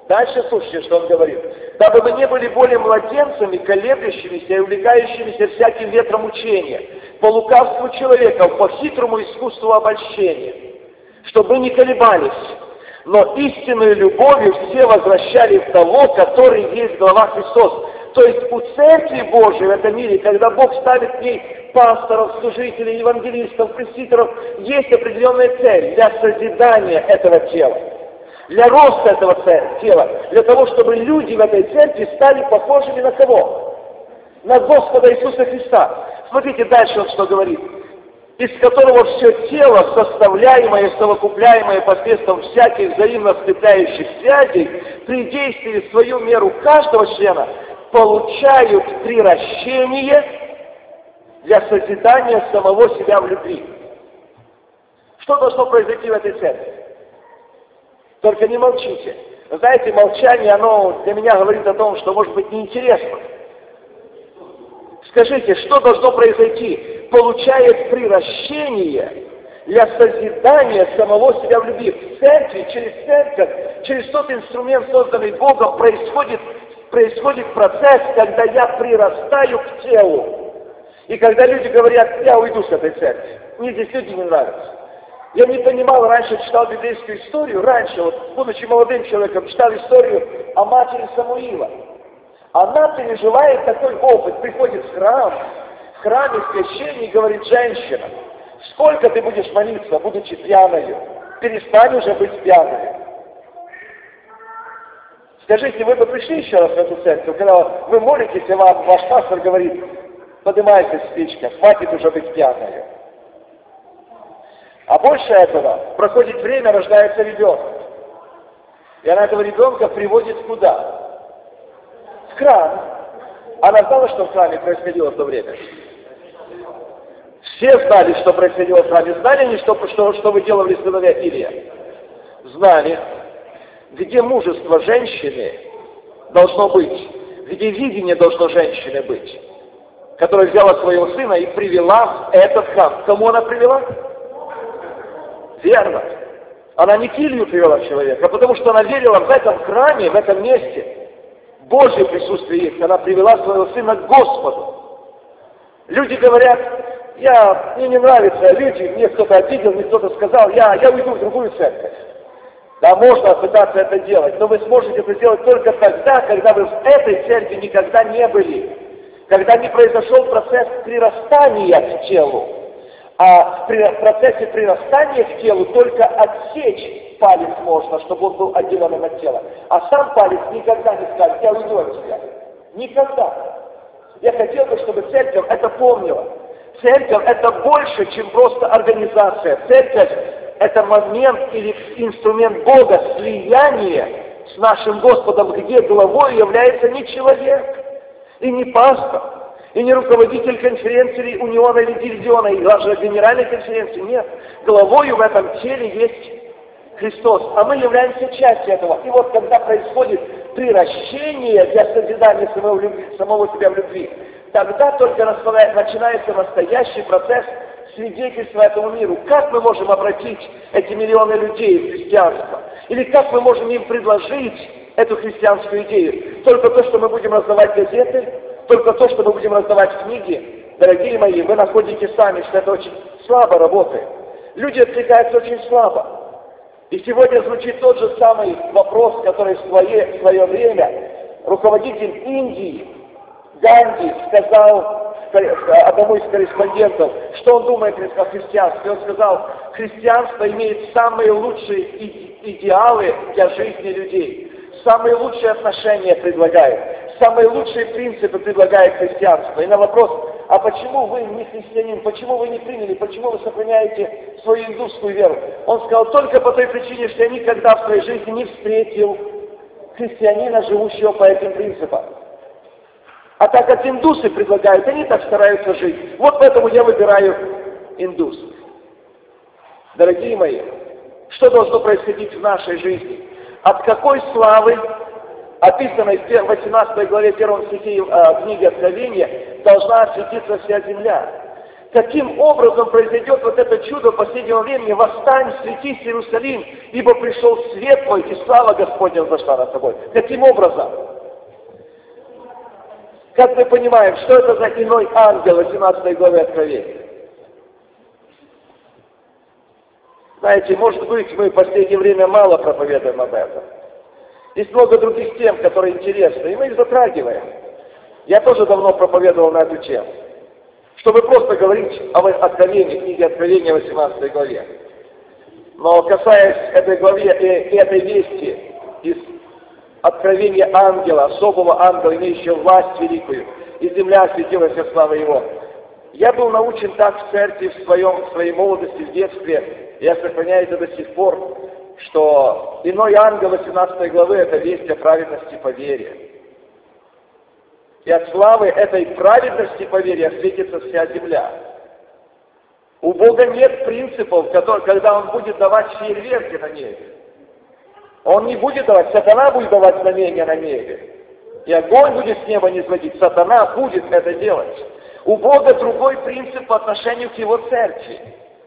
Дальше слушайте, что он говорит. Дабы мы не были более младенцами, колеблющимися и увлекающимися всяким ветром учения, по лукавству человека, по хитрому искусству обольщения, чтобы мы не колебались, но истинную любовью все возвращали в того, который есть глава Христос. То есть у Церкви Божией в этом мире, когда Бог ставит в ней пасторов, служителей, евангелистов, пресвитеров, есть определенная цель для созидания этого тела, для роста этого тела, для того, чтобы люди в этой церкви стали похожими на кого? На Господа Иисуса Христа. Смотрите дальше он что говорит. Из которого все тело, составляемое и совокупляемое посредством всяких взаимно скрепляющих связей, при действии в свою меру каждого члена, получают приращение для созидания самого себя в любви. Что должно произойти в этой церкви? Только не молчите. Вы знаете, молчание, оно для меня говорит о том, что может быть неинтересно. Скажите, что должно произойти? Получает приращение для созидания самого себя в любви. В церкви, через церковь, через тот инструмент, созданный Богом, происходит процесс, когда я прирастаю к телу. И когда люди говорят, я уйду с этой церкви, мне здесь люди не нравятся. Я не понимал, раньше читал библейскую историю, будучи молодым человеком, читал историю о матери Самуила. Она переживает такой опыт, приходит в храме священник говорит, женщина, сколько ты будешь молиться, будучи пьяною? Перестань уже быть пьяной. Скажите, вы бы пришли еще раз в эту церковь, когда вы молитесь, и вам ваш пастор говорит, поднимайтесь, спичка, хватит уже быть пьяной. А больше этого, проходит время, рождается ребенок. И она этого ребенка приводит куда? В храм. Она знала, что в храме происходило в то время? Все знали, что происходило в храме. Знали они, что вы делали в сыновья Илия? Знали. Где мужество женщины должно быть, где видение должно женщины быть, которая взяла своего сына и привела в этот храм. Кому она привела? Верно. Она не к Илью привела человека, а потому что она верила в этом храме, в этом месте. Божье присутствие есть. Она привела своего сына к Господу. Люди говорят, мне не нравятся люди, мне кто-то обидел, мне кто-то сказал, я уйду в другую церковь. Да, можно пытаться это делать, но вы сможете это сделать только тогда, когда вы в этой церкви никогда не были. Когда не произошел процесс прирастания к телу. А в процессе прирастания к телу только отсечь палец можно, чтобы он был отделен от тела. А сам палец никогда не скажет, я уйду от тебя. Никогда. Я хотел бы, чтобы церковь это помнила. Церковь это больше, чем просто организация. Церковь это момент или инструмент Бога, слияние с нашим Господом, где главой является не человек и не пастор, и не руководитель конференции униона или дивизиона, и даже генеральной конференции. Нет. Главою в этом теле есть Христос, а мы являемся частью этого. И вот когда происходит приращение для созидания самого себя в любви, тогда только начинается настоящий процесс свидетельства этому миру. Как мы можем обратить эти миллионы людей в христианство? Или как мы можем им предложить эту христианскую идею? Только то, что мы будем раздавать газеты? Только то, что мы будем раздавать книги? Дорогие мои, вы находите сами, что это очень слабо работает. Люди откликаются очень слабо. И сегодня звучит тот же самый вопрос, который в свое время руководитель Индии Ганди сказал одному из корреспондентов, что он думает о христианстве. Он сказал, христианство имеет самые лучшие идеалы для жизни людей, самые лучшие отношения предлагает, самые лучшие принципы предлагает христианство. И на вопрос, а почему вы не христианин, почему вы не приняли, почему вы сохраняете свою индусскую веру? Он сказал, только по той причине, что я никогда в своей жизни не встретил христианина, живущего по этим принципам. А так как индусы предлагают, они так стараются жить. Вот поэтому я выбираю индусов. Дорогие мои, что должно происходить в нашей жизни? От какой славы, описанной в 18 главе 1 стихе книги Откровения, должна осветиться вся земля? Каким образом произойдет вот это чудо последнего времени? Восстань, светись, Иерусалим, ибо пришел свет твой, и слава Господня взошла над тобой. Каким образом? Как мы понимаем, что это за иной ангел 18 главы Откровения? Знаете, может быть, мы в последнее время мало проповедуем об этом. Есть много других тем, которые интересны, и мы их затрагиваем. Я тоже давно проповедовал на эту тему, чтобы просто говорить об Откровении, книге Откровения 18 главе. Но касаясь этой главы и этой вести из Откровения ангела, особого ангела, имеющего власть великую, и земля осветилась от славы его, я был научен так в церкви в своей молодости, в детстве, я сохраняю это до сих пор, что иной ангел 18 главы – это весть о праведности по вере. И от славы этой праведности по вере осветится вся земля. У Бога нет принципов, когда Он будет давать фейерверки на небе. Он не будет давать, сатана будет давать знамения на небе. И огонь будет с неба низводить, сатана будет это делать. У Бога другой принцип по отношению к Его церкви.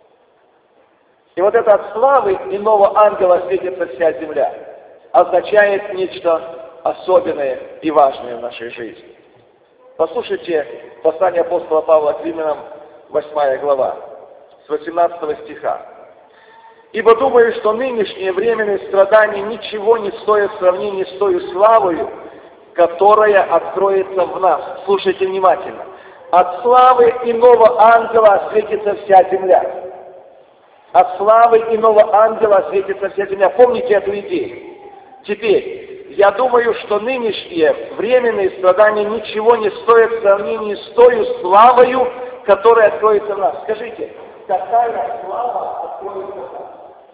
И вот это от славы иного ангела светится вся земля, означает нечто особенное и важное в нашей жизни. Послушайте послание апостола Павла к Римлянам, 8 глава, с 18 стиха. «Ибо думаю, что нынешние временные страдания ничего не стоят в сравнении с той славою, которая откроется в нас». Слушайте внимательно. От славы иного ангела осветится вся земля. От славы иного ангела осветится вся земля. Помните эту идею? Теперь, я думаю, что нынешние временные страдания ничего не стоят в сравнении с той славою, которая откроется в нас. Скажите, какая слава откроется в нас?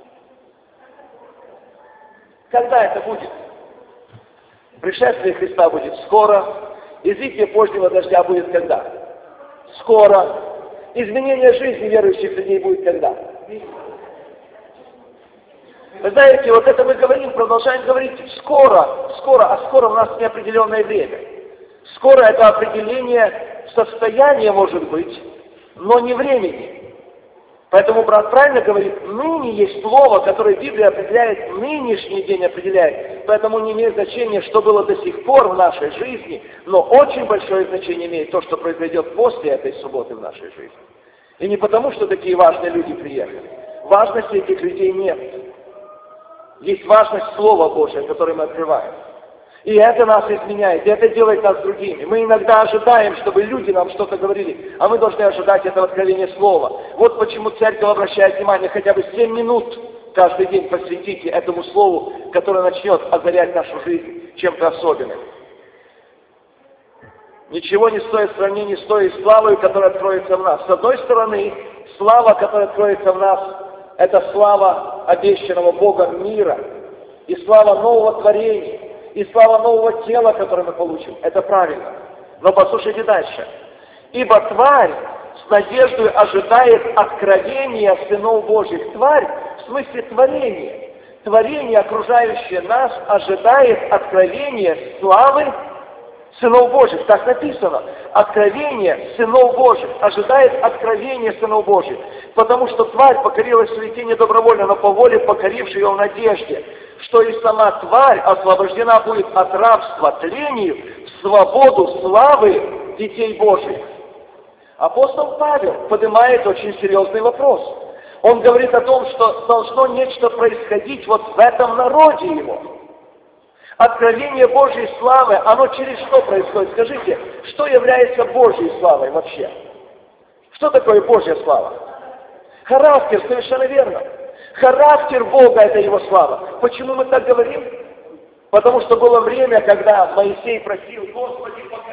Когда это будет? Пришествие Христа будет скоро. Излитие позднего дождя будет когда? Скоро. Изменение жизни верующих людей будет когда? Вы знаете, вот это мы говорим, продолжаем говорить скоро, а скоро у нас неопределенное время. Скоро это определение состояния может быть, но не времени. Поэтому брат правильно говорит, ныне есть слово, которое Библия определяет, нынешний день определяет. Поэтому не имеет значения, что было до сих пор в нашей жизни, но очень большое значение имеет то, что произойдет после этой субботы в нашей жизни. И не потому, что такие важные люди приехали. Важности этих людей нет. Есть важность Слова Божия, которое мы открываем. И это нас изменяет, и это делает нас другими. Мы иногда ожидаем, чтобы люди нам что-то говорили, а мы должны ожидать этого откровения Слова. Вот почему церковь обращает внимание, хотя бы 7 минут каждый день посвятите этому Слову, которое начнет озарять нашу жизнь чем-то особенным. Ничего не стоит в сравнении с той славой, которая откроется в нас. С одной стороны, слава, которая откроется в нас, это слава обещанного Богом мира, и слава нового творения, и слава нового тела, которое мы получим. Это правильно. Но послушайте дальше. «Ибо тварь с надеждой ожидает откровения сынов Божьих». Тварь в смысле творения. Творение, окружающее нас, ожидает откровения славы сынов Божьих. Так написано. Откровение сынов Божьих. Ожидает откровения сынов Божьих. Потому что тварь покорилась в суете недобровольно, но по воле покорившей ее в надежде, что и сама тварь освобождена будет от рабства тлению в свободу славы детей Божьих. Апостол Павел поднимает очень серьезный вопрос. Он говорит о том, что должно нечто происходить вот в этом народе его. Откровение Божьей славы, оно через что происходит? Скажите, что является Божьей славой вообще? Что такое Божья слава? Характер, совершенно верно. Характер Бога – это Его слава. Почему мы так говорим? Потому что было время, когда Моисей просил: Господи,